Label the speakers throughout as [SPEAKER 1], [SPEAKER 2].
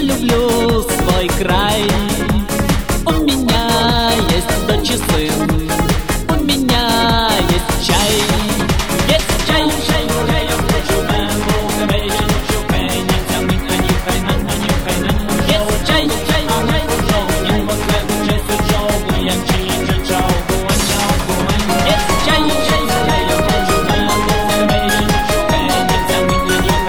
[SPEAKER 1] люблю свой край. У меня есть дочь и сын, у меня есть чай. Есть чай, чай, чай, я хочу мему, вечер ночью пенни, тямит, есть чай, чай, чай, шоу, не вот это честно шоу, я чича шоу, есть чай, чай, чай, я хочу мему, вечер ночью пенни, тямит,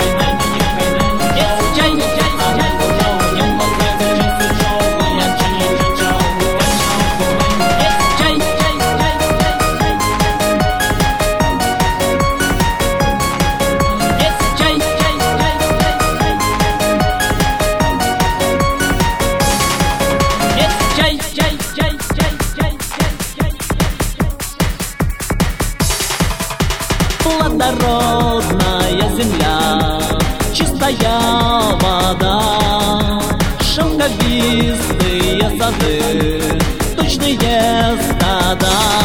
[SPEAKER 1] есть чай, чай, чай, шоу, не вот это честно шоу, я чича шоу, есть чай, чай, чай, есть чай, чай, есть чай, чай, чай, чай, чай, плодородная земля, чистая вода, шелковистые сады, тучные стада.